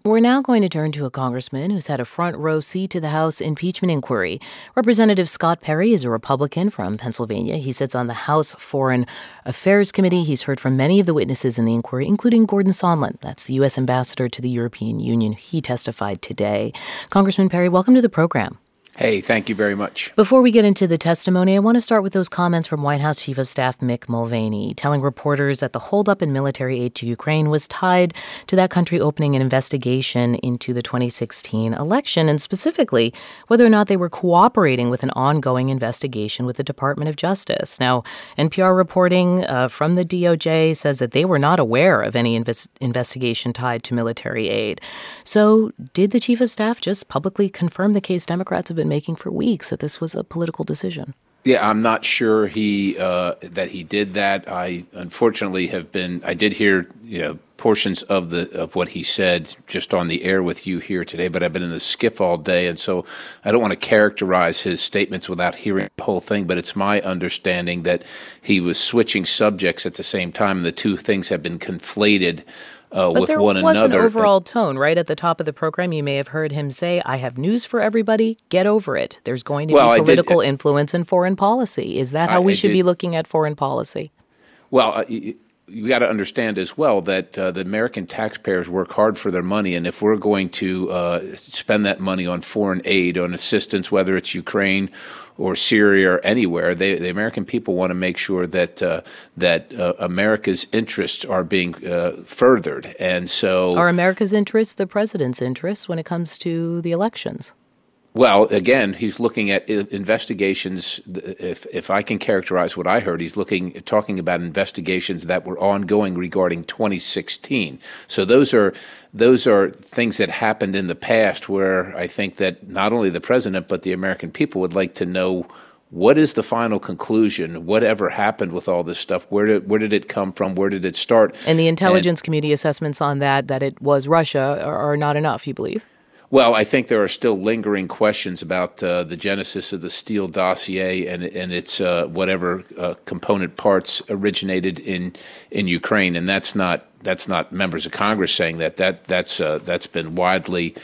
We're now going to turn to a congressman who's had a front row seat to the House impeachment inquiry. Representative Scott Perry is a Republican from Pennsylvania. He sits on the House Foreign Affairs Committee. He's heard from many of the witnesses in the inquiry, including Gordon Sondland. That's the U.S. ambassador to the European Union. He testified today. Congressman Perry, welcome to the program. Hey, thank you very much. Before we get into the testimony, I want to start with those comments from White House Chief of Staff Mick Mulvaney, telling reporters that the holdup in military aid to Ukraine was tied to that country opening an investigation into the 2016 election, and specifically whether or not they were cooperating with an ongoing investigation with the Department of Justice. Now, NPR reporting from the DOJ says that they were not aware of any investigation tied to military aid. So did the Chief of Staff just publicly confirm the case Democrats have been making for weeks, that this was a political decision? Yeah, I'm not sure that he did that. I unfortunately I did hear portions of what he said just on the air with you here today, but I've been in the skiff all day, and so I don't want to characterize his statements without hearing the whole thing, but it's my understanding that he was switching subjects at the same time, and the two things have been conflated with one another. But there was an overall tone, right? At the top of the program, you may have heard him say, I have news for everybody, get over it. There's going to be political influence in foreign policy. Is that how we should be looking at foreign policy? Well, you got to understand as well that the American taxpayers work hard for their money, and if we're going to spend that money on foreign aid, on assistance, whether it's Ukraine or Syria or anywhere, the American people want to make sure that America's interests are being furthered. And so, are America's interests the president's interests when it comes to the elections? Well, again, he's looking at investigations. If I can characterize what I heard, he's talking about investigations that were ongoing regarding 2016. So those are things that happened in the past where I think that not only the president but the American people would like to know what is the final conclusion, whatever happened with all this stuff, where did it come from, where did it start? And the intelligence community assessments on that it was Russia are not enough, you believe? Well, I think there are still lingering questions about the genesis of the Steele dossier and its whatever component parts originated in Ukraine, and that's not members of Congress saying that. That's been widely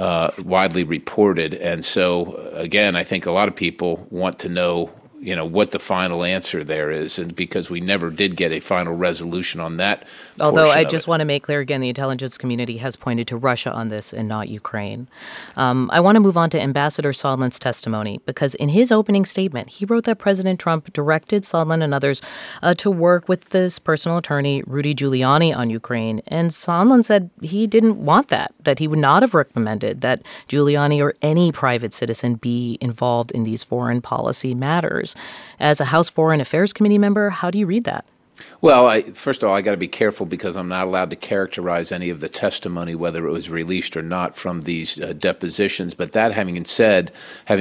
reported, and so again, I think a lot of people want to know what the final answer there is, and because we never did get a final resolution on that. Although I just want to make clear again, the intelligence community has pointed to Russia on this and not Ukraine. I want to move on to Ambassador Sondland's testimony, because in his opening statement, he wrote that President Trump directed Sondland and others to work with this personal attorney, Rudy Giuliani, on Ukraine. And Sondland said he didn't want that he would not have recommended that Giuliani or any private citizen be involved in these foreign policy matters. As a House Foreign Affairs Committee member, how do you read that? Well, first of all, I got to be careful because I'm not allowed to characterize any of the testimony, whether it was released or not, from these depositions. But that having been said,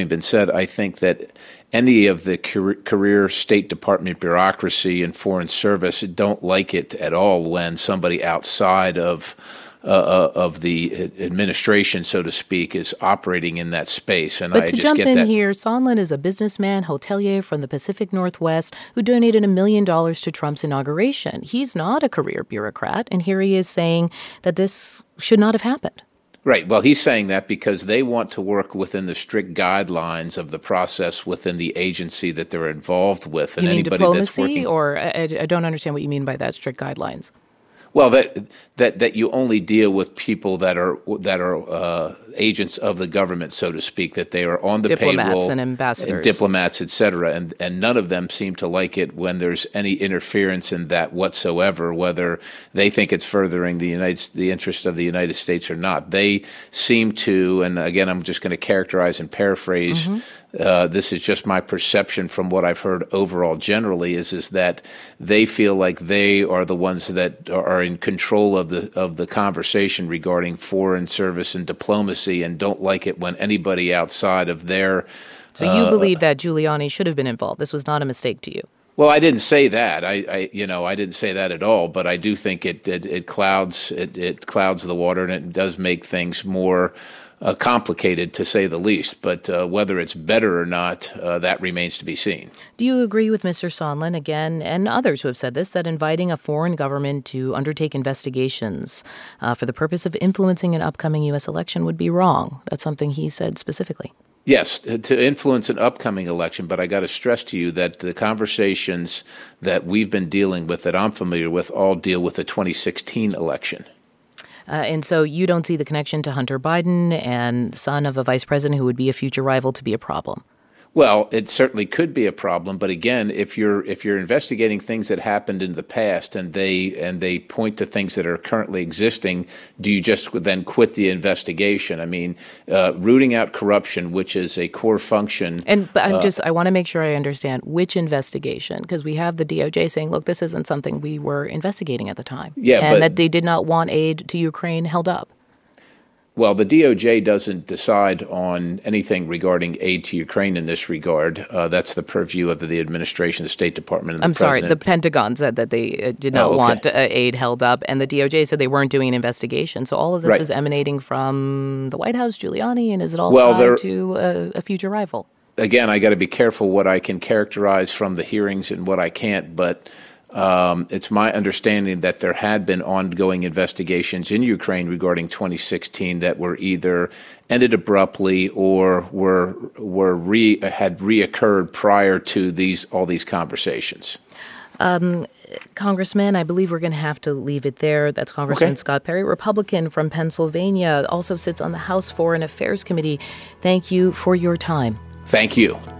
I think that any of the career State Department bureaucracy and Foreign Service don't like it at all when somebody outside of the administration, so to speak, is operating in that space. And but to jump in here, Sondland is a businessman, hotelier from the Pacific Northwest who donated $1 million to Trump's inauguration. He's not a career bureaucrat, and here he is saying that this should not have happened. Right. Well, he's saying that because they want to work within the strict guidelines of the process within the agency that they're involved with. And you mean diplomacy, or I don't understand what you mean by that, strict guidelines? Well, that you only deal with people that are agents of the government, so to speak, that they are on the payroll, diplomats and ambassadors, and diplomats, et cetera, and none of them seem to like it when there's any interference in that whatsoever, whether they think it's furthering the interest of the United States or not. They seem to, and again, I'm just going to characterize and paraphrase. Mm-hmm. This is just my perception from what I've heard overall. Generally, is that they feel like they are the ones that are in control of the conversation regarding foreign service and diplomacy, and don't like it when anybody outside of their. So you believe that Giuliani should have been involved? This was not a mistake to you? Well, I didn't say that. I didn't say that at all. But I do think it clouds the water, and it does make things more complicated, to say the least. But whether it's better or not, that remains to be seen. Do you agree with Mr. Sondland, again, and others who have said this, that inviting a foreign government to undertake investigations for the purpose of influencing an upcoming U.S. election would be wrong? That's something he said specifically. Yes, to influence an upcoming election, but I got to stress to you that the conversations that we've been dealing with, that I'm familiar with, all deal with the 2016 election. And so you don't see the connection to Hunter Biden and son of a vice president who would be a future rival to be a problem? Well, it certainly could be a problem, but again, if you're investigating things that happened in the past and they point to things that are currently existing, do you just then quit the investigation? I mean, rooting out corruption, which is a core function. But I want to make sure I understand which investigation, because we have the DOJ saying, look, this isn't something we were investigating at the time. Yeah, and that they did not want aid to Ukraine held up. Well, the DOJ doesn't decide on anything regarding aid to Ukraine in this regard. That's the purview of the administration, the State Department, and the President. Sorry, the Pentagon said that they did not want aid held up, and the DOJ said they weren't doing an investigation. So all of this is emanating from the White House, Giuliani, and is it all tied to a future rival? Again, I got to be careful what I can characterize from the hearings and what I can't, but it's my understanding that there had been ongoing investigations in Ukraine regarding 2016 that were either ended abruptly or had reoccurred prior to all these conversations. Congressman, I believe we're going to have to leave it there. That's Congressman Scott Perry, Republican from Pennsylvania, also sits on the House Foreign Affairs Committee. Thank you for your time. Thank you.